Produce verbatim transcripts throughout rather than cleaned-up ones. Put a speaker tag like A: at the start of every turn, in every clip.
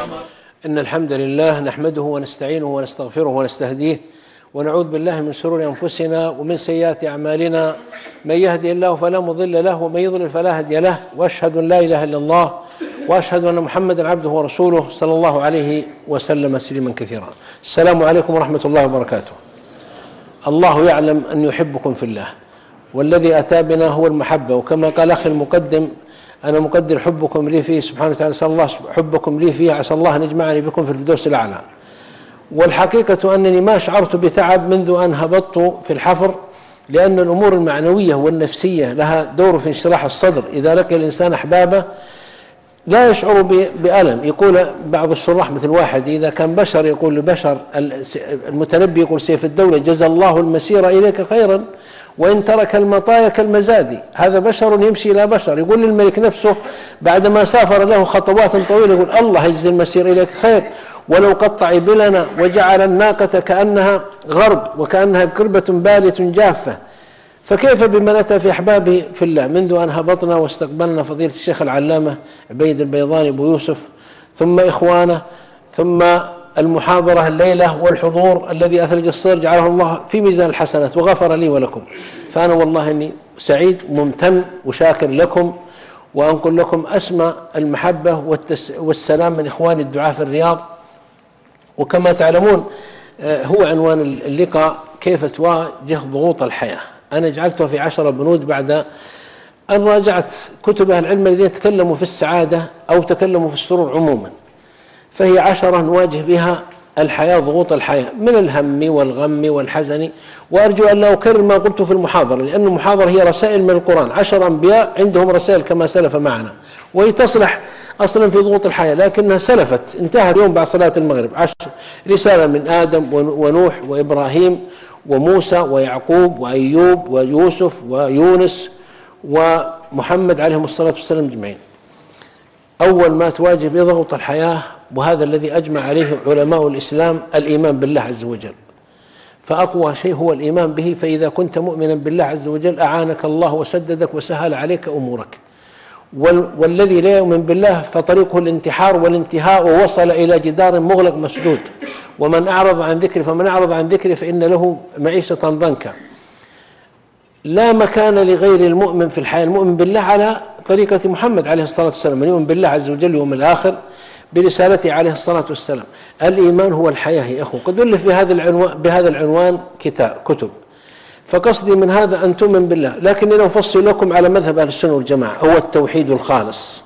A: إن الحمد لله نحمده ونستعينه ونستغفره ونستهديه ونعوذ بالله من شرور أنفسنا ومن سيئات أعمالنا، من يهدي الله فلا مضل له ومن يضلل فلا هادي له، وأشهد أن لا إله إلا الله وأشهد أن محمدا عبده ورسوله صلى الله عليه وسلم تسليما كثيرا. السلام عليكم ورحمة الله وبركاته. الله يعلم أن يحبكم في الله، والذي أتى بنا هو المحبة، وكما قال أخي المقدم أنا مقدر حبكم لي فيه سبحانه وتعالى، أسأل الله حبكم لي فيه، عسى الله أن يجمعني بكم في الفردوس الأعلى. والحقيقة أنني ما شعرت بتعب منذ أن هبطت في الحفر، لأن الأمور المعنوية والنفسية لها دور في انشراح الصدر. إذا لقي الإنسان أحبابه لا يشعر بألم. يقول بعض الشراح مثل واحد إذا كان بشر يقول لبشر، المتنبي يقول سيف الدولة جزى الله المسير إليك خيرا وإن ترك المطايا كالمزاد. هذا بشر يمشي إلى بشر، يقول للملك نفسه بعدما سافر له خطوات طويلة يقول الله يجزي المسير إليك خير ولو قطع إبلنا وجعل الناقة كأنها غرب وكأنها كربة بالية جافة. فكيف بمن أتى في أحبابه في الله؟ منذ أن هبطنا واستقبلنا فضيلة الشيخ العلامة عبيد البيضاني أبو يوسف، ثم إخوانه، ثم المحاضرة الليلة والحضور الذي أثلج الصدر، جعله الله في ميزان الحسنات وغفر لي ولكم. فأنا والله إني سعيد ممتن وشاكر لكم، وأنقل لكم أسمى المحبة والسلام من إخواني الدعاة في الرياض. وكما تعلمون هو عنوان اللقاء كيف تواجه ضغوط الحياة. أنا جعلته في عشرة بنود بعد أن راجعت كتب أهل العلم الذين تكلموا في السعادة أو تكلموا في السرور عموما، فهي عشرة نواجه بها الحياة، ضغوط الحياة من الهم والغم والحزن. وأرجو أن لا أكرر ما قلت في المحاضرة، لأن المحاضرة هي رسائل من القرآن، عشر أنبياء عندهم رسائل كما سلف معنا، وهي تصلح أصلا في ضغوط الحياة، لكنها سلفت انتهى اليوم بعد صلاة المغرب. عشر رسالة من آدم ونوح وإبراهيم وموسى ويعقوب وأيوب ويوسف ويونس ومحمد عليهم الصلاة والسلام أجمعين. أول ما تواجه بضغط الحياة، وهذا الذي أجمع عليه علماء الإسلام، الإيمان بالله عز وجل. فأقوى شيء هو الإيمان به، فإذا كنت مؤمنا بالله عز وجل أعانك الله وسددك وسهل عليك أمورك. والذي لا يؤمن بالله فطريقه الانتحار والانتهاء، ووصل إلى جدار مغلق مسدود. ومن أعرض عن ذكري فمن أعرض عن ذكري فإن له معيشة ضنكا. لا مكان لغير المؤمن في الحياة. المؤمن بالله على طريقة محمد عليه الصلاة والسلام، من يؤمن بالله عز وجل يوم الآخر برسالته عليه الصلاة والسلام. الإيمان هو الحياة يا أخو. قد ألف بهذا العنوان بهذا العنوان كتاب كتب، فقصدي من هذا أن تؤمن بالله. لكني لو أفصل لكم على مذهب أهل السنة والجماعة، هو التوحيد الخالص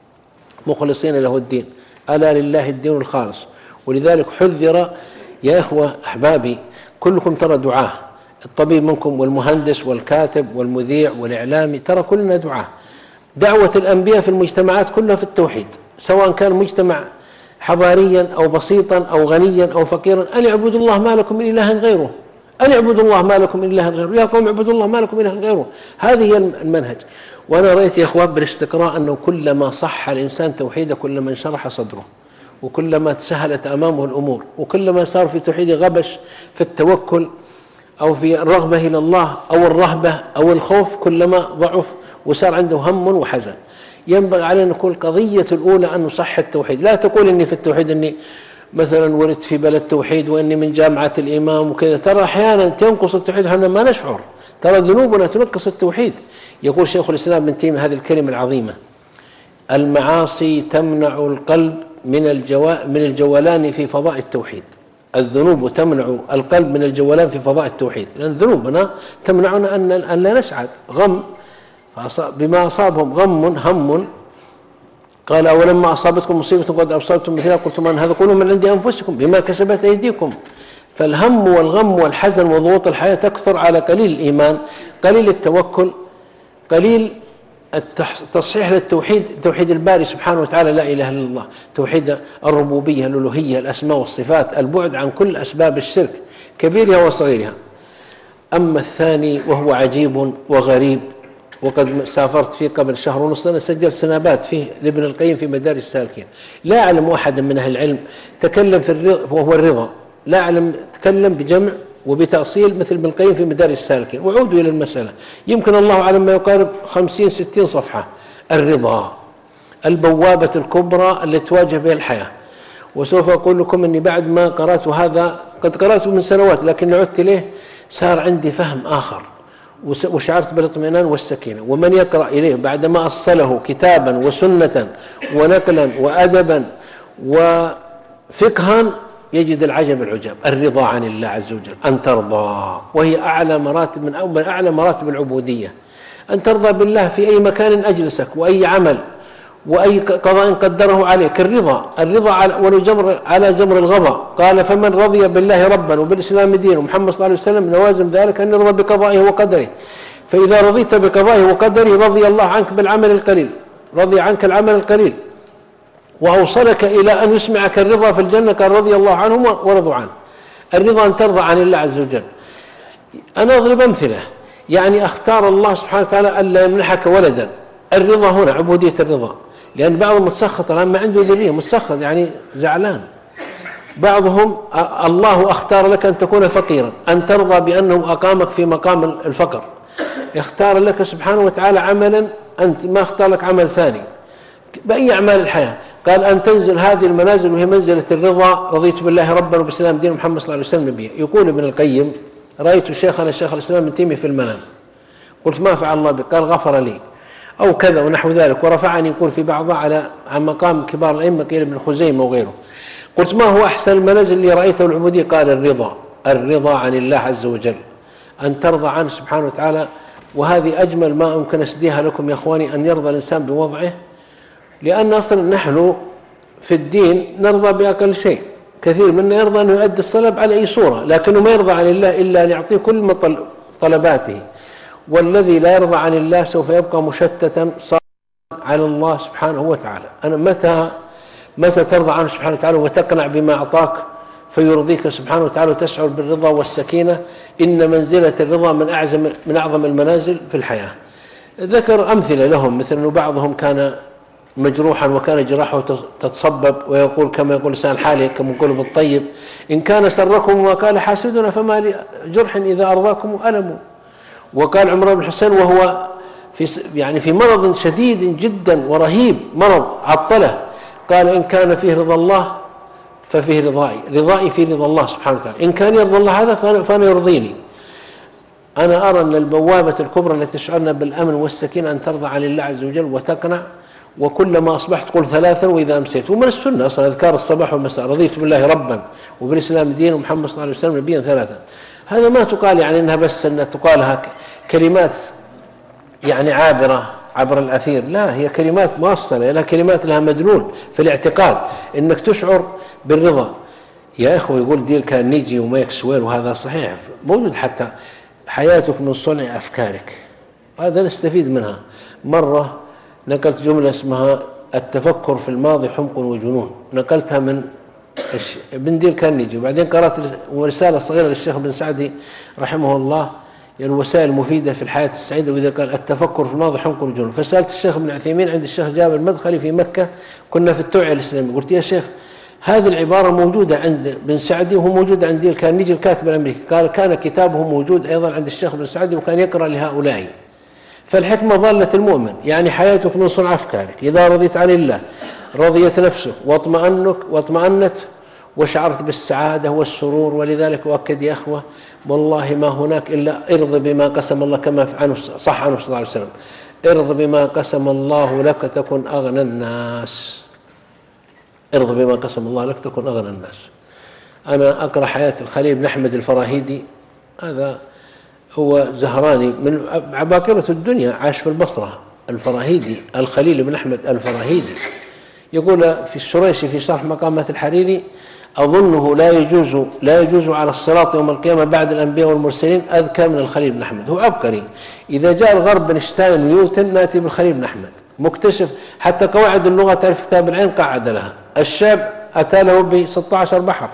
A: مخلصين له الدين، ألا لله الدين الخالص. ولذلك حذر يا إخوة أحبابي، كلكم ترى دعاة، الطبيب منكم والمهندس والكاتب والمذيع والإعلامي، ترى كلنا دعاة. دعوة الأنبياء في المجتمعات كلها في التوحيد، سواء كان مجتمع حضاريا أو بسيطا أو غنيا أو فقيرا. أن اعبدوا الله ما لكم من إله غيره، أن اعبدوا الله ما لكم من إله غيره، يا قوم اعبدوا الله ما لكم من إله غيره. هذه هي المنهج. وأنا رأيت يا إخوان بالاستقراء أنه كلما صح الإنسان توحيده كلما انشرح صدره، وكلما تسهلت أمامه الأمور، وكلما صار في توحيد غبش في التوكل أو في الرغبة إلى الله أو الرهبة أو الخوف، كلما ضعف وصار عنده هم وحزن. ينبغي علينا نقول القضية الأولى أن نصح التوحيد. لا تقول إني في التوحيد إني مثلا ولدت في بلد توحيد وإني من جامعة الإمام وكذا. ترى أحيانا تنقص التوحيد وإحنا ما نشعر، ترى ذنوبنا تنقص التوحيد. يقول شيخ الإسلام ابن تيمية هذه الكلمة العظيمة: المعاصي تمنع القلب من الجو من الجولان في فضاء التوحيد. الذنوب تمنع القلب من الجولان في فضاء التوحيد، لأن ذنوبنا تمنعنا أن أن لا نسعد. غم بما أصابهم غم هم، قال أولما أصابتكم مصيبة قد أبصرتم مثلها قلتم أن هذا كله من عند أنفسكم بما كسبت أيديكم. فالهم والغم والحزن وضغوط الحياة تكثر على قليل الإيمان، قليل التوكل، قليل التصحيح للتوحيد، توحيد الباري سبحانه وتعالى، لا إله إلا الله، توحيد الربوبية الألوهية الأسماء والصفات، البعد عن كل أسباب الشرك كبيرها وصغيرها. أما الثاني وهو عجيب وغريب، وقد سافرت فيه قبل شهر ونصف، أنا سجلت سنابات فيه لابن القيم في مدارج السالكين. لا أعلم أحدا من أهل العلم تكلم في الرضا وهو الرضا، لا أعلم تكلم بجمع وبتأصيل مثل ابن القيم في مدارج السالكين. وعودوا إلى المسألة، يمكن الله أعلم ما يقارب خمسين ستين صفحة. الرضا البوابة الكبرى التي تواجه بها الحياة. وسوف أقول لكم أني بعد ما قرأت هذا، قد قرأته من سنوات لكن عدت إليه، صار عندي فهم آخر وشعرت بالاطمئنان والسكينة. ومن يقرأ إليه بعدما أصله كتابا وسنة ونقلا وأدبا وفقها يجد العجب العجاب. الرضا عن الله عز وجل، أن ترضى، وهي أعلى مراتب من أول أعلى مراتب العبودية، أن ترضى بالله في أي مكان أجلسك وأي عمل وأي قضاء قدره عليك. الرضا الرضا على ولجمر على جمر الغضب. قال فمن رضي بالله ربا وبالإسلام دينا ومحمد صلى الله عليه وسلم لوازم ذلك أن يرضى بقضائه وقدره. فإذا رضيت بقضائه وقدره رضي الله عنك بالعمل القليل، رضي عنك العمل القليل وأوصلك إلى أن يسمعك الرضا في الجنة. قال رضي الله عنهم ورضوا عنه. الرضا أن ترضى عن الله عز وجل. أنا أضرب أمثلة، يعني أختار الله سبحانه وتعالى ألا يمنحك ولدا. الرضا هنا عبودية الرضا، لأن بعضهم متسخط الآن ما عنده ذرية، متسخط يعني زعلان. بعضهم الله اختار لك أن تكون فقيرا، أن ترضى بأنه أقامك في مقام الفقر. اختار لك سبحانه وتعالى عملا أنت ما اختار لك عمل ثاني بأي أعمال الحياة. قال أن تنزل هذه المنازل وهي منزلة الرضا، رضيت بالله ربا وبالإسلام دين محمد صلى الله عليه وسلم نبيا. يقول ابن القيم رأيت شيخنا الشيخ الإسلام ابن تيمية في المنام، قلت ما فعل الله بك؟ قال غفر لي أو كذا ونحو ذلك، ورفعني يقول في بعضها على عن مقام كبار الأئمة قيل ابن خزيمة وغيره. قلت ما هو أحسن المنازل اللي رأيته العبودية؟ قال الرضا، الرضا عن الله عز وجل، أن ترضى عنه سبحانه وتعالى. وهذه أجمل ما يمكن أسديها لكم يا أخواني، أن يرضى الإنسان بوضعه، لأن أصلا نحن في الدين نرضى بأقل شيء. كثير منا يرضى أن يؤدي الصلاة على أي صورة، لكنه ما يرضى عن الله إلا أن يعطيه كل طلباته. والذي لا يرضى عن الله سوف يبقى مشتتا صارا على الله سبحانه وتعالى. أنا متى متى ترضى عنه سبحانه وتعالى وتقنع بما أعطاك فيرضيك سبحانه وتعالى وتشعر بالرضا والسكينة؟ إن منزلة الرضا من أعظم من أعظم المنازل في الحياة. ذكر أمثلة لهم، مثل أن بعضهم كان مجروحا وكان جراحه تتصبب، ويقول كما يقول لسان حاله كما يقول بالطيب: إن كان سركم وما كان حاسدنا فما لي جرح إذا أرضاكم ألم. وقال عمران بن الحسين وهو في يعني في مرض شديد جدا ورهيب، مرض عطله، قال: إن كان فيه رضا الله ففيه رضائي، رضائي في رضا الله سبحانه وتعالى، إن كان يرضى الله هذا فأنا يرضيني. أنا أرى أن البوابة الكبرى التي تشعرنا بالأمن والسكينة أن ترضى عن الله عز وجل وتقنع، وكلما أصبحت قل ثلاثا وإذا أمسيت. ومن السنة أصلا أذكار الصباح والمساء: رضيت بالله ربا وبالإسلام دينا ومحمد صلى الله عليه وسلم نبيا ثلاثا. هذا ما تقال يعني أنها بس أنها تقالها كلمات يعني عابرة عبر الأثير، لا، هي كلمات موصلة، لها كلمات لها مدلول في الاعتقاد، إنك تشعر بالرضا. يا إخوة، يقول ديل كان نيجي ومايك سوير، وهذا صحيح موجود، حتى حياتك من صنع أفكارك، هذا نستفيد منها. مرة نقلت جملة اسمها التفكر في الماضي حمق وجنون، نقلتها من ابن ديل كارنيجي، وبعدين قرأت رسالة صغيرة للشيخ بن سعدي رحمه الله، يعني الوسائل المفيدة في الحياة السعيدة، وإذا قال التفكر في الماضي حمق وجنون. فسألت الشيخ ابن عثيمين عند الشيخ جابر المدخلي في مكة، كنا في التوعية الإسلامية، قلت: يا شيخ، هذه العبارة موجودة عند بن سعدي وهو موجود عند ديل كارنيجي الكاتب الأمريكي. قال: كان كتابه موجود أيضا عند الشيخ بن سعدي وكان يقرأ لهؤلاء. فالحكمة ضالة المؤمن، يعني حياتك من صنع أفكارك. إذا رضيت عن الله رضيت نفسك واطمأنك واطمأنت وشعرت بالسعادة والسرور. ولذلك أؤكد يا أخوة، والله ما هناك إلا ارض بما قسم الله، كما عنه صح عنه صلى الله عليه وسلم: ارض بما قسم الله لك تكن أغنى الناس. ارض بما قسم الله لك تكن أغنى الناس. أنا أقرأ حياة الخليل بن أحمد الفراهيدي، هذا هو زهراني من عباقرة الدنيا، عاش في البصرة. الفراهيدي الخليل بن أحمد الفراهيدي يقول في الشريشي في شرح مقامات الحريري: أظنه لا يجوز لا يجوز على الصراط يوم القيامة بعد الأنبياء والمرسلين أذكى من الخليل بن أحمد. هو عبقري. إذا جاء الغرب بنشتاين نيوتن نأتي بالخليل بن أحمد، مكتشف حتى قواعد اللغة، تعرف كتاب العين قعد لها. الشاب أتى له ب ستة عشر بحر،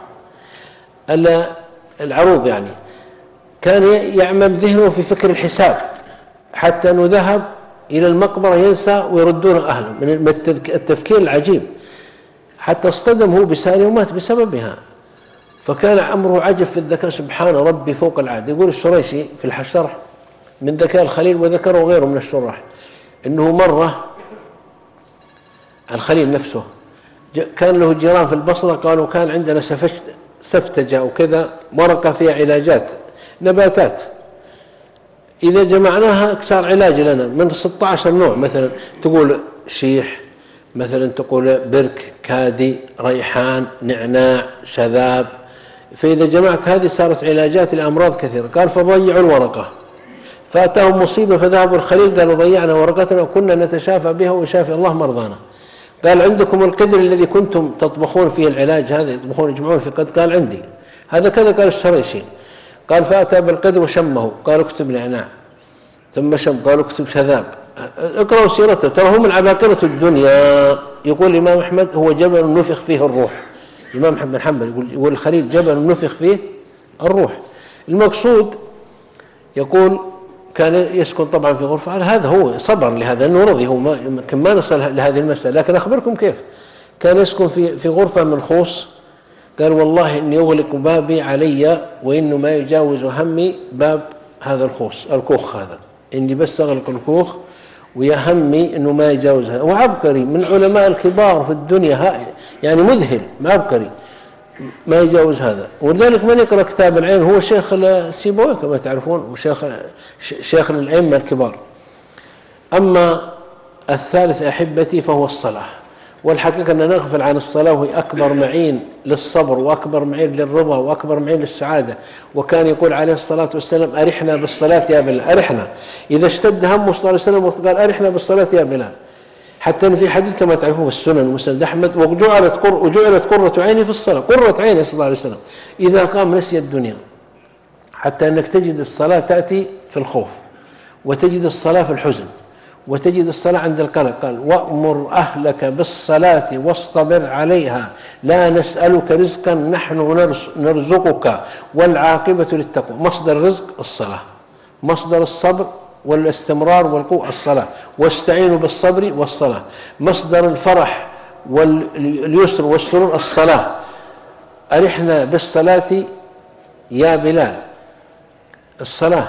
A: العروض يعني، كان يعمم ذهنه في فكر الحساب، حتى أنه ذهب إلى المقبرة ينسى ويردون أهله من التفكير العجيب، حتى اصطدم هو بسارية ومات بسببها. فكان أمره عجب في الذكاء، سبحان ربي فوق العادة. يقول الشريشي في الشرح من ذكاء الخليل، وذكره غيره من الشراح، إنه مرة الخليل نفسه كان له جيران في البصرة قالوا كان عندنا سفتجة أو كذا ورقة فيها علاجات نباتات، إذا جمعناها صار علاج لنا من ستة عشر نوع، مثلا تقول شيح، مثلا تقول برك، كادي، ريحان، نعناع، شذاب، فإذا جمعت هذه صارت علاجات لأمراض كثيرة. قال فضيعوا الورقة، فأتاهم مصيبة فذهبوا الخليل قالوا ضيعنا ورقتنا وكنا نتشافى بها وشافي الله مرضانا. قال عندكم القدر الذي كنتم تطبخون فيه العلاج هذا، يطبخون يجمعون في قد؟ قال عندي. هذا كذا. قال الشريشي. قال فأتى بالقدر وشمه، قالوا اكتب نعناع، ثم شم، قالوا اكتب شذاب. اقرأوا سيرته، ترى هم من عباقرة الدنيا. يقول الإمام أحمد هو جبل نفخ فيه الروح. الإمام أحمد بن حنبل يقول يقول الخليل جبل نفخ فيه الروح. المقصود يقول كان يسكن طبعا في غرفة، هذا هو صبر لهذا أنه رضي، هو ما يمكن ما نصل لهذه المسألة، لكن أخبركم كيف كان يسكن في في غرفة من خوص. قال والله إني أغلق بابي علي وإنه ما يجاوز همي باب هذا الخوص الكوخ هذا، إني بس أغلق الكوخ ويا همي إنه ما يجاوز هذا. وعبقري من علماء الكبار في الدنيا، يعني مذهل، عبقري ما يجاوز هذا. ولذلك من يقرأ كتاب العين هو شيخ السيبويه كما تعرفون، وشيخ شيخ الأئمة الكبار. أما الثالث أحبتي فهو الصلاة، والحقيقة أننا نغفل عن الصلاة، وهي أكبر معين للصبر وأكبر معين للرضا وأكبر معين للسعادة. وكان يقول عليه الصلاة والسلام أرحنا بالصلاة يا بلال، أرحنا. إذا اشتد همه صلى الله عليه وسلم قال أرحنا بالصلاة يا بلال. حتى أن في حديث كما تعرفون في السنن مسند أحمد وجعلت قر وجعلت قرة عيني في الصلاة، قرة عيني صلى الله عليه وسلم إذا قام نسي الدنيا. حتى أنك تجد الصلاة تأتي في الخوف، وتجد الصلاة في الحزن، وتجد الصلاة عند القلق. قال وأمر أهلك بالصلاة واصطبر عليها لا نسألك رزقا نحن نرزقك والعاقبة للتقوى. مصدر الرزق الصلاة، مصدر الصبر والاستمرار والقوة الصلاة، واستعينوا بالصبر والصلاة. مصدر الفرح واليسر والسرور الصلاة. أرحنا بالصلاة يا بلال، الصلاة.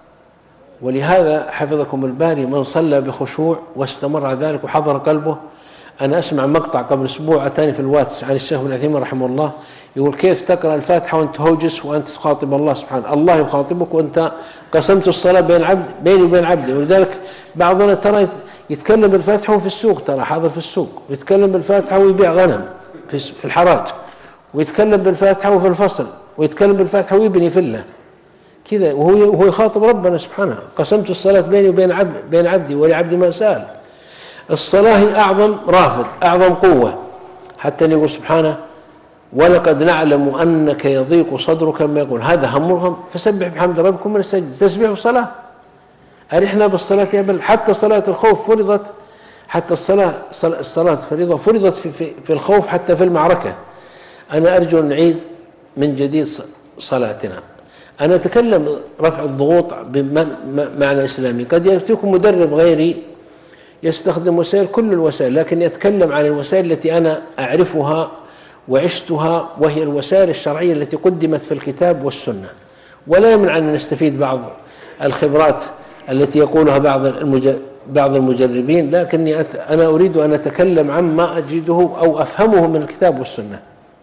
A: ولهذا حفظكم الباري من صلى بخشوع واستمر على ذلك وحضر قلبه. أنا أسمع مقطع قبل أسبوع أتاني في الواتس عن الشيخ ابن عثيمين رحمه الله، يقول كيف تقرأ الفاتحة وأنت هوجس وأنت تخاطب الله سبحانه، الله يخاطبك وأنت قسمت الصلاة بين عبد بيني وبين عبدي. ولذلك بعضنا ترى يتكلم بالفاتحة وفي السوق، ترى حاضر في السوق، ويتكلم بالفاتحة ويبيع غنم في الحراج، ويتكلم بالفاتحة وفي الفصل، ويتكلم بالفاتحة ويبني فله كذا، وهو وهو يخاطب ربنا سبحانه. قسمت الصلاة بيني وبين عبد بين عبدي ولعبدي ما سأل. الصلاة هي أعظم رافد، أعظم قوة، حتى يقول سبحانه ولقد نعلم أنك يضيق صدرك ما يقول هذا هم الغم فسبح بحمد ربكم من السجد. تسبيح الصلاة. أرحنا بالصلاة يا بل. حتى صلاة الخوف فرضت، حتى الصلاة الصلاة فريضة فرضت في, في, في الخوف حتى في المعركة. أنا أرجو أن نعيد من جديد صلاتنا. أنا أتكلم رفع الضغوط بمعنى إسلامي. قد يأتيكم مدرب غيري يستخدم وسائل كل الوسائل، لكن يتكلم عن الوسائل التي أنا أعرفها وعشتها، وهي الوسائل الشرعية التي قدمت في الكتاب والسنة. ولا يمنع أن نستفيد بعض الخبرات التي يقولها بعض بعض المجربين، لكني أنا أريد أن أتكلم عما أجده أو أفهمه من الكتاب والسنة.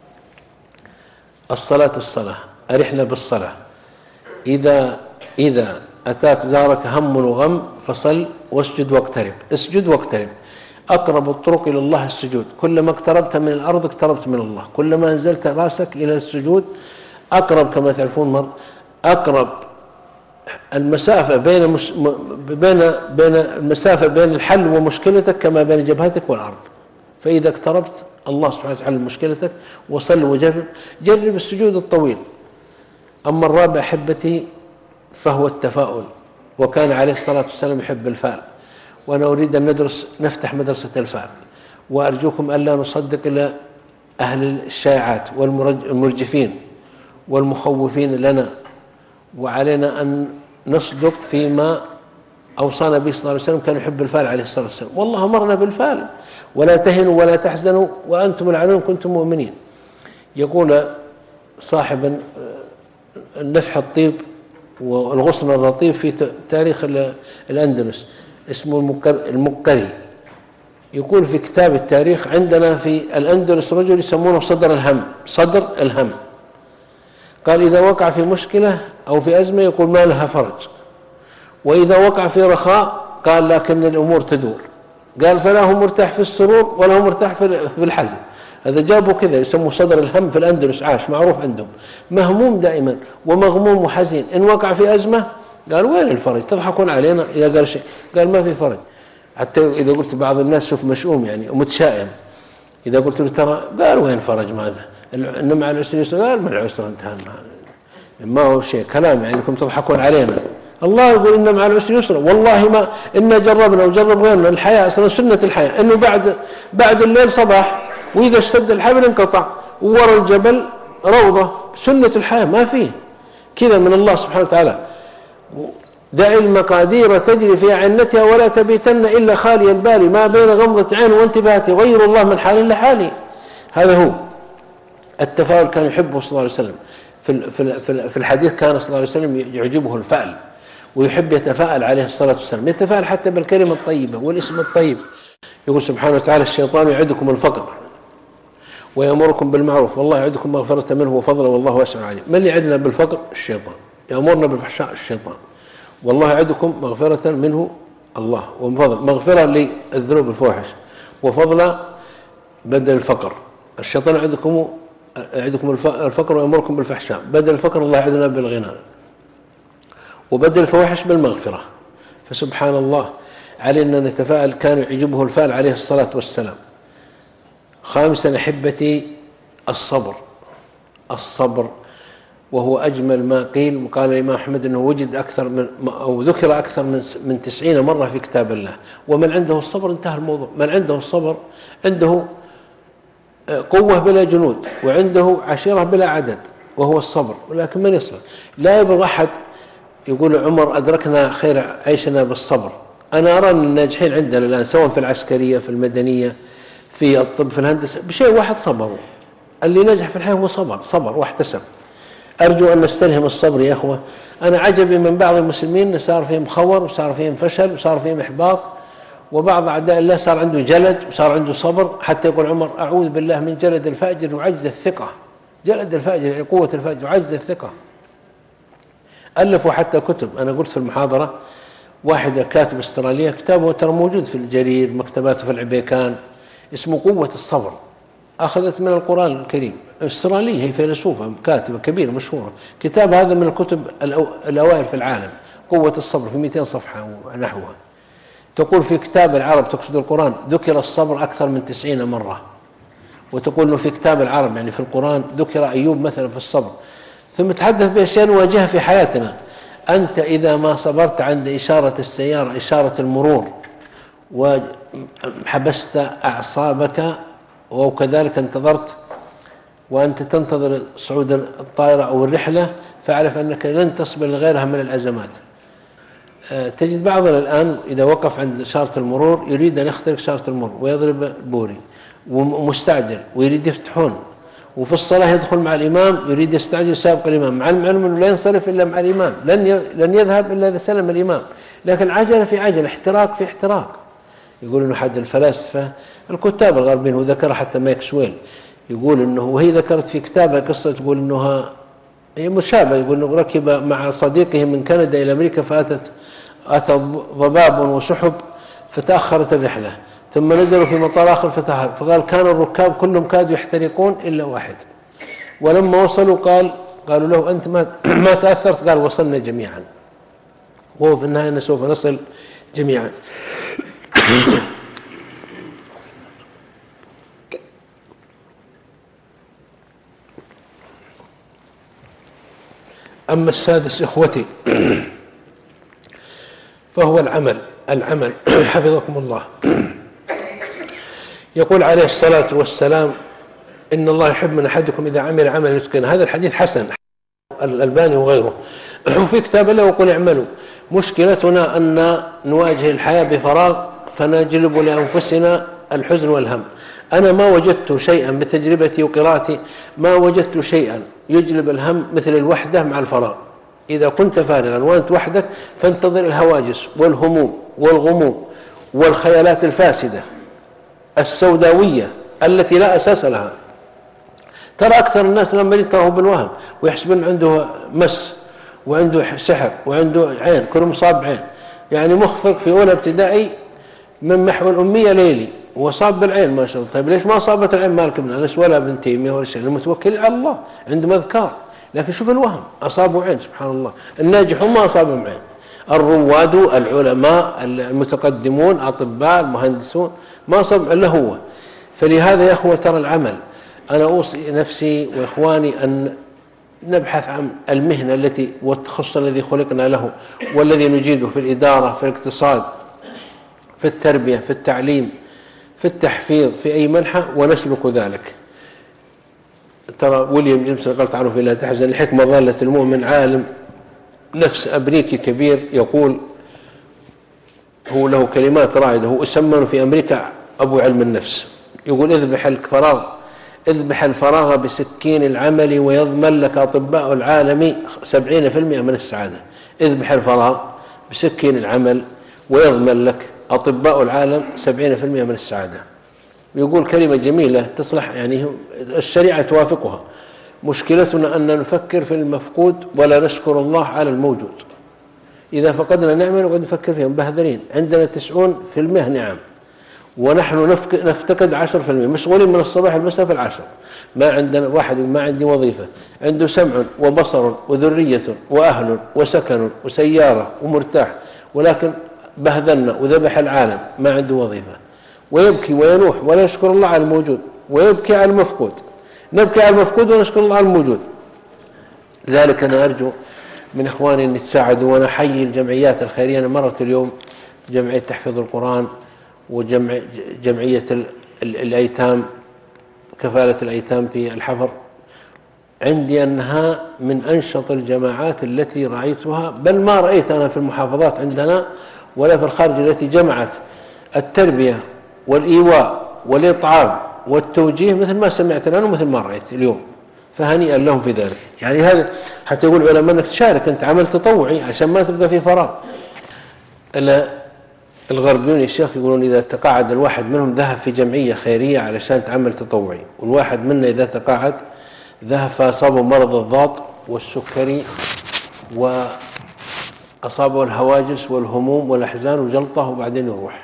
A: الصلاة الصلاة، أرحنا بالصلاة. إذا إذا أتاك زارك هم وغم فصل واسجد واقترب. اسجد واقترب. أقرب الطرق إلى الله السجود. كلما اقتربت من الأرض اقتربت من الله، كلما أنزلت رأسك إلى السجود. أقرب كما تعرفون مر أقرب المسافة بين مش بين بين المسافة بين الحل ومشكلتك كما بين جبهتك والأرض. فإذا اقتربت الله سبحانه وتعالى مشكلتك وصل وجرب. جرب السجود الطويل. أما الرابع أحبتي فهو التفاؤل، وكان عليه الصلاة والسلام يحب الفأل، وأنا أريد أن ندرس نفتح مدرسة الفأل، وأرجوكم ألا نصدق إلى أهل الشائعات والمرجفين والمخوفين لنا، وعلينا أن نصدق فيما أوصانا به صلى الله عليه وسلم. كان يحب الفأل عليه الصلاة والسلام، والله أمرنا بالفأل. ولا تهنوا ولا تحزنوا وأنتم الأعلون كنتم مؤمنين. يقول صاحب النفح الطيب والغصن الرطيب في تاريخ الأندلس اسمه المقري، يقول في كتاب التاريخ: عندنا في الأندلس رجل يسمونه صدر الهم، صدر الهم. قال إذا وقع في مشكلة أو في أزمة يقول ما لها فرج، وإذا وقع في رخاء قال لكن الأمور تدور. قال فلا هو مرتاح في السرور ولا هو مرتاح في الحزن. هذا جابوا كذا يسموه صدر الهم في الأندلس، عاش معروف عندهم، مهموم دائما ومغموم وحزين. إن وقع في أزمة قال وين الفرج؟ تضحكون علينا إذا قال شيء، قال ما في فرج. حتى إذا قلت بعض الناس شوف مشؤوم يعني ومتشائم، إذا قلت له ترى، قال وين فرج؟ ماذا؟ إن مع العسر يسر، قال مع العسر انتهى، ما هو شيء كلام يعني انكم تضحكون علينا. الله يقول إن مع العسر يسرا، والله ما إن جربنا وجرب غيرنا. الحياة أصلا سنة الحياة إنه بعد بعد الليل صباح، وإذا اشتد الحبل انقطع، وورا الجبل روضة. سنة الحياة ما فيه كذا من الله سبحانه وتعالى. دع المقادير تجري في أعنتها ولا تبيتن إلا خالي البال، ما بين غمضة عين وانتباهتي غير الله من حال لحالي. هذا هو التفاؤل، كان يحبه صلى الله عليه وسلم. في في الحديث كان صلى الله عليه وسلم يعجبه الفأل، ويحب يتفاءل عليه الصلاة والسلام، يتفاءل حتى بالكلمة الطيبة والاسم الطيب. يقول سبحانه وتعالى: الشيطان يعدكم الفقر ويأمركم بالمعروف والله يعدكم مغفرة منه وفضلا والله واسع عليم. من اللي يعدنا بالفقر؟ الشيطان. يأمرنا بالفحشاء؟ الشيطان. والله يعدكم مغفرة منه الله وفضل، مغفرة للذنوب الفواحش، وفضلا بدل الفقر. الشيطان يعدكم يعدكم الفقر ويأمركم بالفحشاء، بدل الفقر الله يعدنا بالغنى، وبدل الفواحش بالمغفرة. فسبحان الله علينا نتفاءل. كان يعجبه الفعل عليه الصلاة والسلام. خامسا أحبتي الصبر، الصبر وهو أجمل ما قيل. وقال الإمام أحمد أنه وجد أكثر من أو ذكر أكثر من من تسعين مرة في كتاب الله. ومن عنده الصبر انتهى الموضوع. من عنده الصبر عنده قوة بلا جنود، وعنده عشيرة بلا عدد، وهو الصبر. ولكن من يصبر؟ لا يبغى أحد يقول عمر أدركنا خير عيشنا بالصبر. أنا أرى أن الناجحين عندنا الآن سواء في العسكرية في المدنية في الطب في الهندسة بشيء واحد: صبروا. اللي نجح في الحياة هو صبر، صبر واحتسب. أرجو أن نستلهم الصبر يا أخوة. أنا عجبي من بعض المسلمين صار فيهم خور وصار فيهم فشل وصار فيهم إحباط، وبعض أعداء الله صار عنده جلد وصار عنده صبر. حتى يقول عمر: أعوذ بالله من جلد الفاجر وعجز الثقة. جلد الفاجر يعني قوة الفاجر وعجز الثقة. ألفوا حتى كتب. أنا قلت في المحاضرة واحدة كاتب استرالية، كتابه ترى موجود في الجرير، مكتباته في العبيكان، اسمه قوة الصبر. أخذت من القرآن الكريم. استرالية، هي فيلسوفة كاتبة كبيرة مشهورة. كتاب هذا من الكتب الأوائل في العالم، قوة الصبر، في مئتين صفحة ونحوها. تقول في كتاب العرب، تقصد القرآن، ذكر الصبر أكثر من تسعين مرة. وتقول أنه في كتاب العرب يعني في القرآن ذكر أيوب مثلا في الصبر. ثم تحدث بأشياء نواجهها في حياتنا. أنت إذا ما صبرت عند إشارة السيارة، إشارة المرور، وحبست أعصابك وكذلك انتظرت وأنت تنتظر صعود الطائرة أو الرحلة، فاعرف أنك لن تصبر لغيرها من الأزمات. تجد بعضنا الآن إذا وقف عند إشارة المرور يريد أن يخترق إشارة المرور ويضرب البوري ومستعجل ويريد يفتحون، وفي الصلاة يدخل مع الإمام يريد يستعجل سابق الإمام، مع العلم أنه لا ينصرف إلا مع الإمام، لن لن يذهب إلا إذا سلم الإمام. لكن عجلة في عجلة، احتراق في احتراق. يقول إنه أحد الفلاسفة الكتاب الغربيين، وذكر حتى ماكسويل، يقول إنه، وهي ذكرت في كتابها قصة تقول إنها هي مشابهة، يقول إنه ركب مع صديقه من كندا إلى أمريكا، فأتت أتى ضباب وسحب فتأخرت الرحلة، ثم نزلوا في مطار آخر فتأخر، فقال كان الركاب كلهم كادوا يحترقون إلا واحد. ولما وصلوا قال قالوا له أنت ما ما تأثرت؟ قال وصلنا جميعا، وهو في النهاية سوف نصل جميعا. أما السادس إخوتي فهو العمل. العمل حفظكم الله. يقول عليه الصلاة والسلام: إن الله يحب من أحدكم إذا عمل عملا يتقنه. هذا الحديث حسن، الألباني وغيره. وفي كتاب الله يقول: اعملوا. مشكلتنا أن نواجه الحياة بفراغ فنجلب لأنفسنا الحزن والهم. أنا ما وجدت شيئا بتجربتي وقراءتي، ما وجدت شيئا يجلب الهم مثل الوحدة مع الفراغ. إذا كنت فارغا وأنت وحدك فانتظر الهواجس والهموم والغموم والخيالات الفاسدة السوداوية التي لا أساس لها. ترى أكثر الناس لما يريد تراه بالوهم ويحسبون عنده مس وعنده سحر وعنده عين، كل مصاب عين، يعني مخفق في أولى ابتدائي من محو الأمية ليلي وصاب بالعين ما شاء الله. طيب ليش ما أصابت العين مالك ابن أنس ولا ابن تيمية ولا شيء؟ المتوكل على الله عندهم أذكار، لكن شوف الوهم أصابوا عين سبحان الله. الناجحون ما أصابهم عين، الرواد العلماء المتقدمون أطباء المهندسون ما أصاب إلا هو. فلهذا يا أخوة ترى العمل، أنا أوصي نفسي وإخواني أن نبحث عن المهنة التي والتخصص الذي خلقنا له والذي نجيده في الإدارة، في الاقتصاد، في التربية، في التعليم، في التحفيظ، في أي منحى، ونسلك ذلك. ترى ويليام جيمس قال عنه في لا تحزن الحكمة ضالة المؤمن، عالم نفس أمريكي كبير يقول، هو له كلمات رائدة، هو يسمونه في أمريكا أبو علم النفس، يقول اذبح الفراغ اذبح الفراغ بسكين العمل ويضمن لك أطباء العالم سبعين في المئة من السعادة. اذبح الفراغ بسكين العمل ويضمن لك أطباء العالم سبعين في المئة من السعادة. يقول كلمة جميلة تصلح، يعني الشريعة توافقها. مشكلتنا أن نفكر في المفقود ولا نشكر الله على الموجود. إذا فقدنا نعمة نقعد نفكر فيها مبهذلين، عندنا تسعون في المئة نعم ونحن نفتقد عشر في المئة، مشغولين من الصباح المساء في العشر. ما عندنا واحد ما عندي وظيفة، عنده سمع وبصر وذرية وأهل وسكن وسيارة ومرتاح، ولكن بهذلنا وذبح العالم، ما عنده وظيفة، ويبكي وينوح ولا يشكر الله على الموجود، ويبكي على المفقود. نبكي على المفقود ونشكر الله على الموجود. لذلك أنا أرجو من إخواني أن يتساعدوا، وأنا أحيي الجمعيات الخيرية. أنا مرت اليوم جمعية تحفيظ القرآن وجمعية الأيتام، كفالة الأيتام في الحفر، عندي أنها من أنشط الجماعات التي رأيتها، بل ما رأيت أنا في المحافظات عندنا ولا في الخارج، التي جمعت التربية والإيواء والإطعام والتوجيه مثل ما سمعت الآن ومثل ما رأيت اليوم. فهنيئا لهم في ذلك. يعني هذا حتى يقول العلماء أنك تشارك أنت عمل تطوعي عشان ما تبقى في فراغ. الغربيون يا شيخ يقولون إذا تقاعد الواحد منهم ذهب في جمعية خيرية علشان تعمل تطوعي، والواحد منا إذا تقاعد ذهب فأصابه مرض الضغط والسكري وأصابه الهواجس والهموم والأحزان وجلطة وبعدين يروح.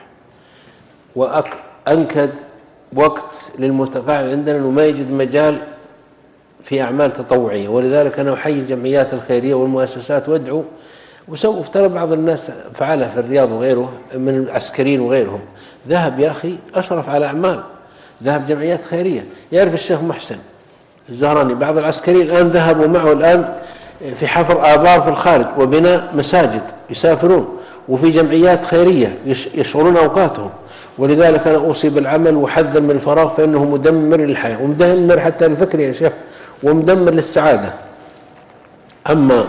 A: وأنكد وقت للمتقاعد عندنا أنه ما يجد مجال في أعمال تطوعية. ولذلك أنا أحيي الجمعيات الخيرية والمؤسسات وادعو. وسوف ترى بعض الناس فعلها في الرياض وغيره من العسكريين وغيرهم، ذهب يا أخي أشرف على أعمال، ذهب جمعيات خيرية. يعرف الشيخ محسن الزهراني بعض العسكريين الآن ذهبوا معه الآن في حفر آبار في الخارج وبناء مساجد، يسافرون وفي جمعيات خيرية يشغلون أوقاتهم. ولذلك أنا أوصي بالعمل وحذر من الفراغ، فإنه مدمر للحياة ومدمر حتى للفكر يا شيخ ومدمر للسعادة. أما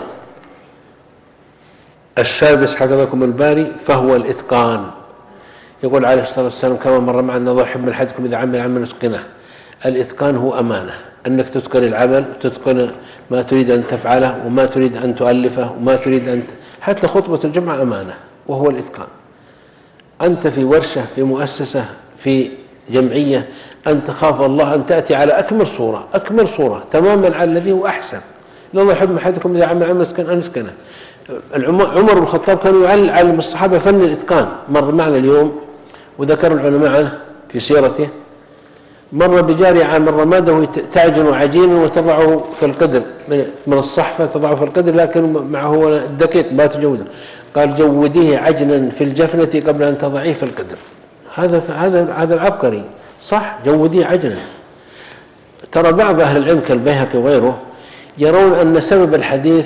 A: السادس حفظكم الباري فهو الإتقان. يقول عليه الصلاة والسلام كما مر معنا الله يحب من أحدكم إذا عمل عمل يتقنه. الإتقان هو أمانة، أنك تتقن العمل، تتقن ما تريد أن تفعله وما تريد أن تؤلفه وما تريد أن حتى خطبة الجمعة أمانة، وهو الإتقان. أنت في ورشة، في مؤسسة، في جمعية، أن تخاف الله، أن تأتي على أكمل صورة، أكمل صورة تماما على الذي هو أحسن. الله يحب من أحدكم إذا عمل عمل يتقن أن يتقنه. عمر بن الخطاب كان يعلم الصحابة فن الإتقان. مر معنا اليوم وذكر العلماء عنه في سيرته، مر بجارية عام الرمادة وهي تعجن عجينا وتضعه في القدر من الصحفة، تضعه في القدر لكن معه الدقيق بات جوده، قال جوديه عجنا في الجفنة قبل أن تضعيه في القدر. هذا هذا هذا العبقري صح، جوديه عجنا. ترى بعض أهل العلم كالبيهقي وغيره يرون أن سبب الحديث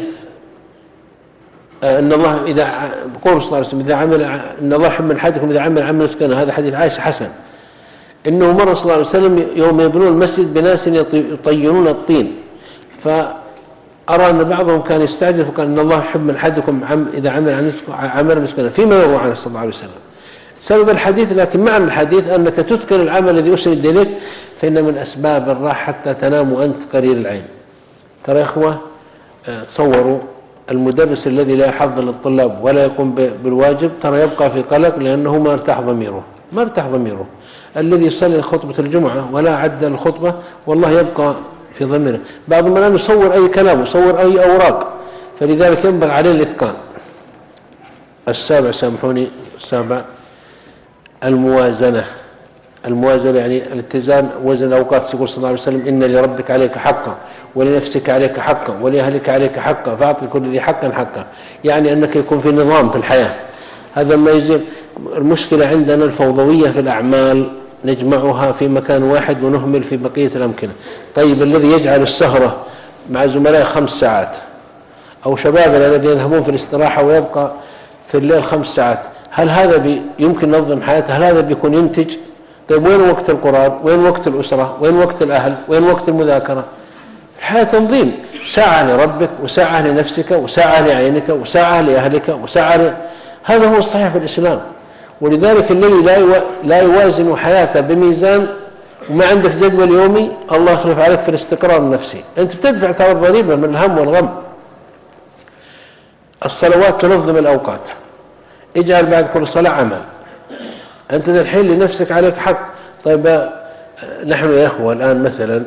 A: أن الله إذا قول صلى الله عليه وسلم إذا عمل أن الله يحب من أحدكم إذا عمل عمل يتقنه، هذا حديث عائشة حسن. إنه مر صلى الله عليه وسلم يوم يبنون المسجد بناس يطينون الطين، فأرى أن بعضهم كان يستعجل فقال إن الله يحب من أحدكم إذا عمل عمل يتقنه، فيما يروى عنه صلى الله عليه وسلم. سبب الحديث لكن معنى الحديث أنك تتقن العمل الذي أسند إليك، فإن من أسباب الراحة حتى تنام وأنت قرير العين. ترى يا إخوة تصوروا المدرس الذي لا يحضر للطلاب ولا يقوم بالواجب، ترى يبقى في قلق لأنه ما ارتاح ضميره. ما ارتاح ضميره. الذي يصلي خطبة الجمعة ولا عد الخطبة والله يبقى في ضميره. بعضهم الآن يصور أي كلام، يصور أي أوراق، فلذلك ينبغي عليه الإتقان. السابع، سامحوني، السابع الموازنة. الموازنة يعني الاتزان، وزن الأوقات. يقول صلى الله عليه وسلم: إن لربك عليك حقا ولنفسك عليك حقا ولأهلك عليك حقا فأعط كل ذي حقا حقا. يعني أنك يكون في نظام في الحياة. هذا ما يزيل. المشكلة عندنا الفوضوية في الأعمال، نجمعها في مكان واحد ونهمل في بقية الأمكنة. طيب الذي يجعل السهرة مع زملائه خمس ساعات، أو شبابنا الذين يذهبون في الاستراحة ويبقى في الليل خمس ساعات، هل هذا يمكن نظم حياته؟ هل هذا بيكون ينتج؟ طيب وين وقت القرآن؟ وين وقت الأسرة؟ وين وقت الأهل؟ وين وقت المذاكرة؟ الحياة تنظيم، ساعة لربك وساعة لنفسك وساعة لعينك وساعة لأهلك وساعة ل... هذا هو الصحيح في الإسلام. ولذلك الذي لا يو... لا يوازن حياته بميزان وما عندك جدول يومي، الله يخلف عليك في الاستقرار النفسي. أنت بتدفع ترى الضريبة من الهم والغم. الصلوات تنظم الأوقات، اجعل بعد كل صلاة عمل. أنت الحين لنفسك عليك حق. طيب نحن يا إخوة الآن مثلا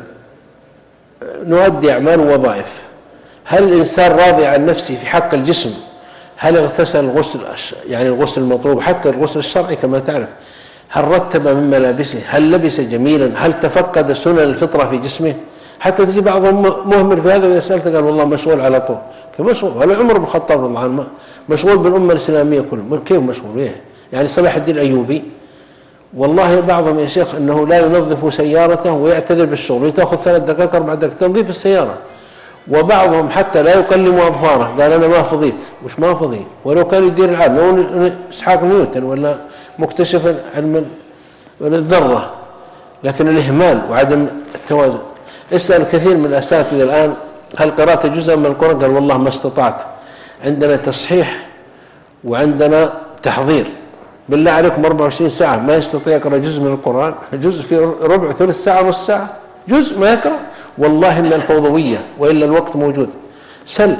A: نؤدي أعمال ووظائف، هل الإنسان راضي عن نفسه في حق الجسم؟ هل اغتسل الغسل يعني الغسل المطلوب، حتى الغسل الشرعي كما تعرف؟ هل رتب من ملابسه؟ هل لبس جميلا؟ هل تفقد سنن الفطرة في جسمه؟ حتى تجي بعضهم مهمل في هذا، وإذا سألته قال والله مشغول على طول. كيف مشغول؟ ولا عمر بن الخطاب رضي الله عنه مشغول بالأمة الإسلامية كلها. كيف مشغول؟ إيه يعني صلاح الدين الأيوبي والله بعضهم يا شيخ أنه لا ينظف سيارته ويعتذر بالشغل وتأخذ ثلاث دقائق أربع دقائق تنظيف السيارة. وبعضهم حتى لا يقلم أظفاره، قال أنا ما فضيت. مش ما فضي، ولو كان يدير العالم، لو إسحاق نيوتن ولا مكتشف علم الذرة. لكن الإهمال وعدم التوازن. اسأل كثير من الأساتذة الآن: هل قرأت جزءا من القرآن؟ قال والله ما استطعت. عندنا تصحيح وعندنا تحضير. بالله عليكم أربعة وعشرين ساعة ما يستطيع يقرأ جزء من القرآن؟ جزء في ربع ثلث ساعة نص ساعة، جزء ما يقرأ. والله إن الفوضوية، وإلا الوقت موجود. سل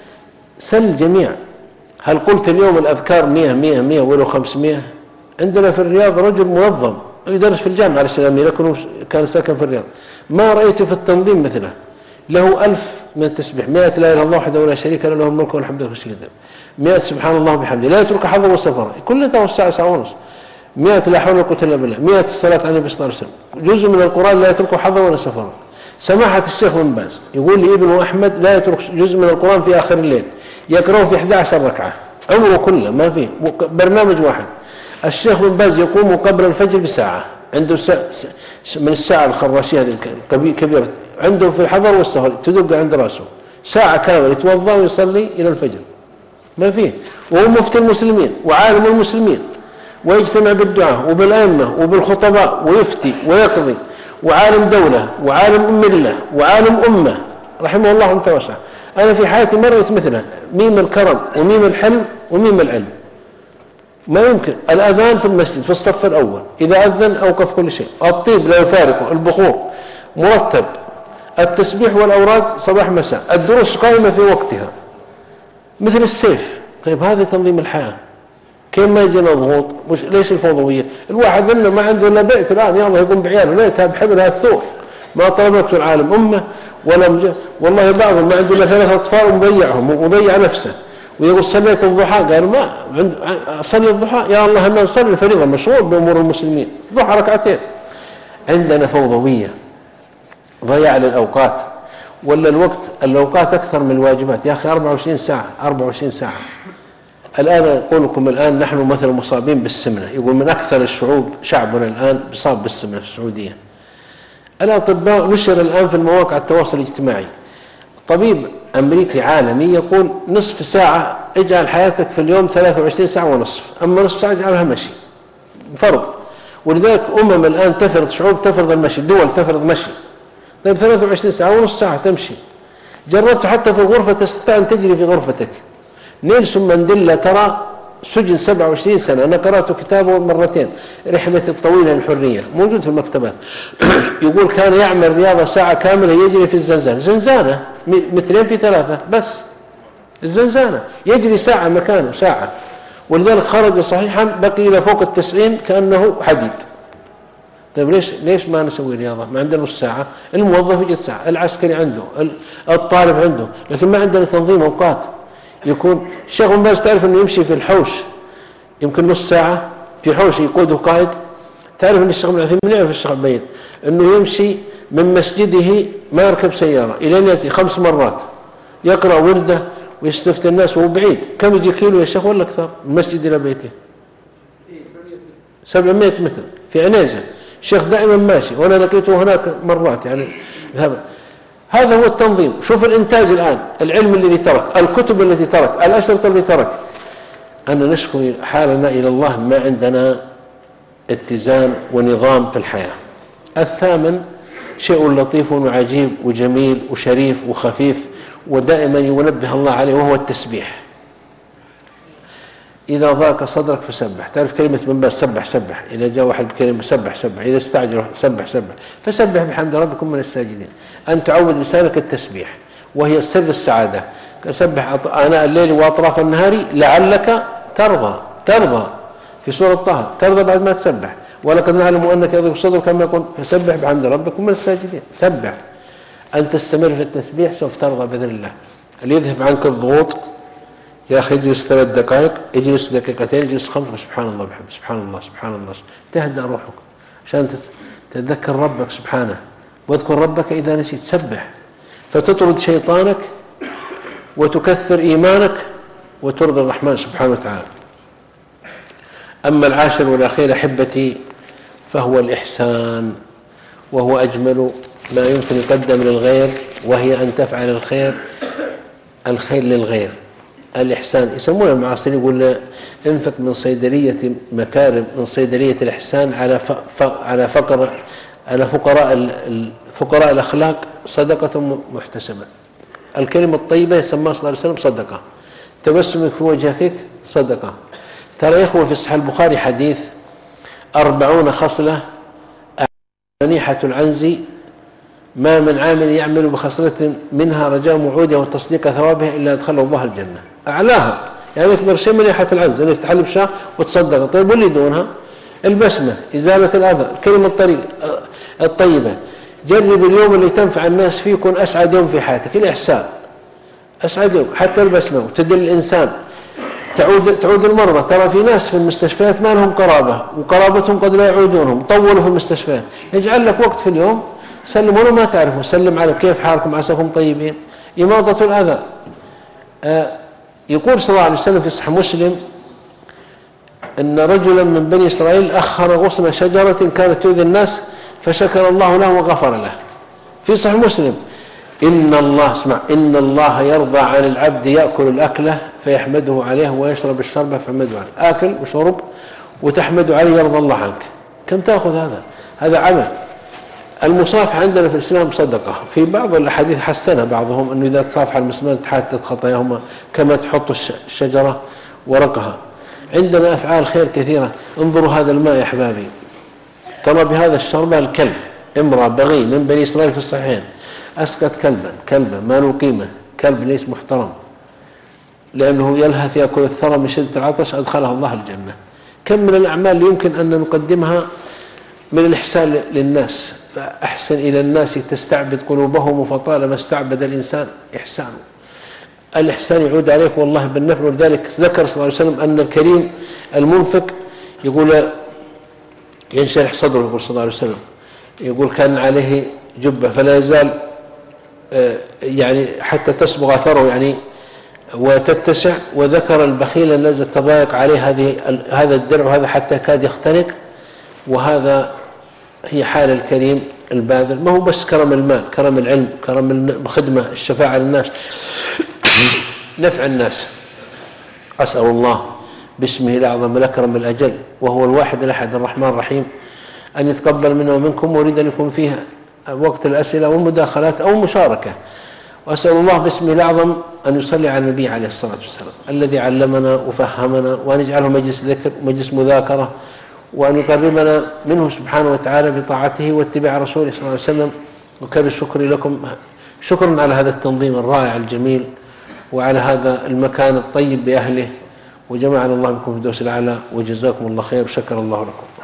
A: سل الجميع. هل قلت اليوم الأذكار مئة مئة مئة ولو خمسمئة؟ عندنا في الرياض رجل منظم يدرس في الجامعة الإسلامية لكنه كان ساكن في الرياض، ما رأيت في التنظيم مثله. له ألف من التسبيح، مئة لا إله إلا الله وحده ولا شريك له له الملك والحمد لله كل مئة سبحان الله وبحمده، لا يترك حظا وسفرا، كل ده ساعة ساعة ونص. مئة لا حول ولا قوة إلا بالله، مئة الصلاة على النبي صلى الله عليه وسلم، جزء من القرآن لا يترك حظا ولا سفرا. سماحة الشيخ بن باز يقول لي ابنه أحمد لا يترك جزء من القرآن في آخر الليل، يقرأه في إحدى عشرة ركعة عمره كله، ما فيه برنامج واحد. الشيخ بن باز يقوم قبل الفجر بساعة، عنده من الساعة الخراشية هذه الكبيرة، عنده في الحضر والسفر تدق عند رأسه ساعة كاملة يتوضأ ويصلي إلى الفجر، ما فيه. وهو مفتي المسلمين وعالم المسلمين، ويجتمع بالدعاء وبالأئمة وبالخطباء ويفتي ويقضي، وعالم دولة وعالم ملة وعالم أمة رحمه الله وتوسع. أنا في حياتي ما رأيت مثله، ميم الكرم وميم الحلم وميم العلم. ما يمكن. الأذان في المسجد في الصف الأول، إذا أذن أوقف كل شيء، الطيب لا يفارقه، البخور مرتب، التسبيح والأوراد صباح مساء، الدروس قائمة في وقتها مثل السيف. طيب هذا تنظيم الحياة. كيف ما يجينا ضغوط؟ مش ليش الفوضوية؟ الواحد منه ما عنده إلا بيت الآن، يلا يقوم بعياله، لا يتاب حبل الثور، ما طلب وقت العالم أمة ولا مج... والله بعضهم ما عنده إلا ثلاث أطفال ومضيعهم ومضيع نفسه، ويقول صليت الضحى، قال ما أصلي الضحى، يا الله أنا نصلي الفريضة، مشغول بأمور المسلمين، ضحى ركعتين. عندنا فوضوية، ضياع للأوقات، ولا الوقت الأوقات أكثر من الواجبات. يا أخي أربعة وعشرين ساعة أربعة وعشرين ساعة. الآن أقول لكم الآن نحن مثلا مصابين بالسمنة، يقول من أكثر الشعوب شعبنا الآن مصاب بالسمنة في السعودية. الأطباء نشر الآن في المواقع التواصل الاجتماعي، طبيب أمريكي عالمي يقول نصف ساعة اجعل حياتك في اليوم ثلاثة وعشرين ساعة ونصف، أما نصف ساعة اجعلها مشي فرض. ولذلك أمم الآن تفرض، شعوب تفرض المشي، دول تفرض مشي. طيب ثلاثة وعشرين ساعة ونصف ساعة تمشي. جربت حتى في الغرفة تستطيع أن تجري في غرفتك. نيلسون مانديلا ترى سجن سبعة وعشرين سنة، أنا قرأت كتابه مرتين، رحلة الطويلة للحرية، موجود في المكتبات. يقول كان يعمل رياضة ساعة كاملة يجري في الزنزانة، زنزانة مترين في ثلاثة بس، الزنزانة يجري ساعة مكانه ساعة، ولذلك خرج صحيحا بقي إلى فوق التسعين كأنه حديد. طيب ليش ليش ما نسوي رياضة؟ ما عندنا نص ساعة، الموظف يجي ساعة، العسكري عنده، الطالب عنده، لكن ما عندنا تنظيم أوقات. يكون الشيخ بن باز تعرف أنه يمشي في الحوش يمكن نص ساعة في حوش يقوده قائد. تعرف أن الشيخ بن عثيمين يعرف الشيخ بيت أنه يمشي من مسجده ما يركب سيارة إلى أن يأتي خمس مرات يقرأ ورده ويستفتي الناس وهو بعيد. كم يجي كيلو يا شيخ ولا أكثر من المسجد إلى بيته؟ سبعمائة متر في عنيزة. الشيخ دائما ماشي وأنا لقيته هناك مرات يعني. هذا هو التنظيم. شوف الإنتاج الآن، العلم الذي ترك، الكتب التي ترك، الأشرطة التي ترك. أن نشكو حالنا إلى الله ما عندنا اتزان ونظام في الحياة. الثامن شيء لطيف وعجيب وجميل وشريف وخفيف ودائما ينبه الله عليه، وهو التسبيح. إذا ضاق صدرك فسبح. تعرف كلمة من باز سبح سبح، إذا جاء واحد بكلمة سبح سبح، إذا استعجل سبح سبح، فسبح بحمد ربكم من الساجدين. أن تعود لسانك التسبيح وهي سر السعادة. سبح آناء الليل وأطراف النهار لعلك ترضى. ترضى في سورة طه، ترضى بعد ما تسبح. ولقد نعلم أنك يضيق صدرك كما يقول فسبح بحمد ربكم من الساجدين. سبح. أن تستمر في التسبيح سوف ترضى بإذن الله. اللي يذهب عنك الضغوط يا أخي اجلس ثلاث دقائق، اجلس دقيقتين، اجلس خمس، سبحان الله بحمد، سبحان الله سبحان الله، تهدأ روحك عشان تتذكر ربك سبحانه. واذكر ربك إذا نسيت. سبح فتطرد شيطانك وتكثر إيمانك وترضي الرحمن سبحانه وتعالى. أما العاشر والأخير أحبتي فهو الإحسان، وهو أجمل ما يمكن يقدم للغير، وهي أن تفعل الخير الخير للغير. الإحسان يسمونه المعاصرين يقول انفق من صيدلية مكارم، من صيدلية الإحسان على على فقر على فقراء فقراء الأخلاق صدقة محتسبة. الكلمة الطيبة يسمى صلى الله عليه وسلم صدقة. تبسمك في وجه أخيك صدقة. ترى يا إخوة في صحيح البخاري حديث أربعون خصلة منيحة العنز ما من عامل يعمل بخصلة منها رجاء موعودها وتصديق ثوابها إلا أدخله الله الجنة. أعلاها يعني أكبر شيء منيحة العنز أنك تحلب شاة وتصدق. طيب واللي دونها البسمة، إزالة الأذى، الكلمة الطيبة. جرب اليوم اللي تنفع الناس فيه يكون أسعد يوم في حياتك. الإحسان أسعد يوم، حتى البسمة وتدل الإنسان. تعود تعود المرضى. ترى في ناس في المستشفيات ما لهم قرابة وقرابتهم قد لا يعودونهم، طولوا في المستشفيات. يجعل لك وقت في اليوم سلم ولو ما تعرفه، سلم على كيف حالكم عساكم طيبين. إماطة الأذى. آه يقول صلى الله عليه وسلم في صحيح مسلم أن رجلا من بني إسرائيل أخر غصن شجرة كانت تؤذي الناس فشكر الله له وغفر له. في صحيح مسلم إن الله اسمع إن الله يرضى عن العبد يأكل الأكلة فيحمده عليه ويشرب الشربة فيحمده عليه. آكل وشرب وتحمد عليه يرضى الله عنك. كم تأخذ هذا؟ هذا عمل. المصافحة عندنا في الإسلام صدقة. في بعض الأحاديث حسنها بعضهم أنه إذا تصافح المسلمين تحاتت خطاياهما كما تحط الشجرة ورقها. عندنا أفعال خير كثيرة. انظروا هذا الماء يا أحبابي، ترى بهذا الشربة الكلب، امرأة بغي من بني إسرائيل في الصحيحين أسقط كلبا كلبا ما له قيمة، كلب ليس محترم لأنه يلهث يأكل الثرى من شدة العطش أدخله الله الجنة. كم من الأعمال اللي يمكن أن نقدمها من الإحسان للناس. فأحسن إلى الناس تستعبد قلوبهم فطالما استعبد الإنسان إحسانه. الإحسان يعود عليك والله بالنفع. ولذلك ذكر صلى الله عليه وسلم أن الكريم المنفق يقول ينشرح صدره. يقول صلى الله عليه وسلم يقول كان عليه جبة فلا يزال يعني حتى تصبغ أثره يعني وتتسع. وذكر البخيل الذي تضايق عليه هذه هذا الدرع وهذا حتى كاد يختنق. وهذا هي حال الكريم الباذل. ما هو بس كرم المال، كرم العلم، كرم الخدمة، الشفاعة للناس، نفع الناس. أسأل الله باسمه الأعظم الأكرم الأجل وهو الواحد الأحد الرحمن الرحيم أن يتقبل منا ومنكم. وأريد أن يكون فيها وقت الأسئلة والمداخلات أو المشاركة. وأسأل الله باسمه الأعظم أن يصلي على النبي عليه الصلاة والسلام الذي علمنا وفهمنا، وأن يجعله مجلس ذكر ومجلس مذاكرة، وأن يقربنا منه سبحانه وتعالى بطاعته واتباع رسوله صلى الله عليه وسلم. وكان الشكر لكم، شكرا على هذا التنظيم الرائع الجميل وعلى هذا المكان الطيب بأهله وجمعنا الله بكم في الدوس الأعلى، وجزاكم الله خير وشكر الله لكم.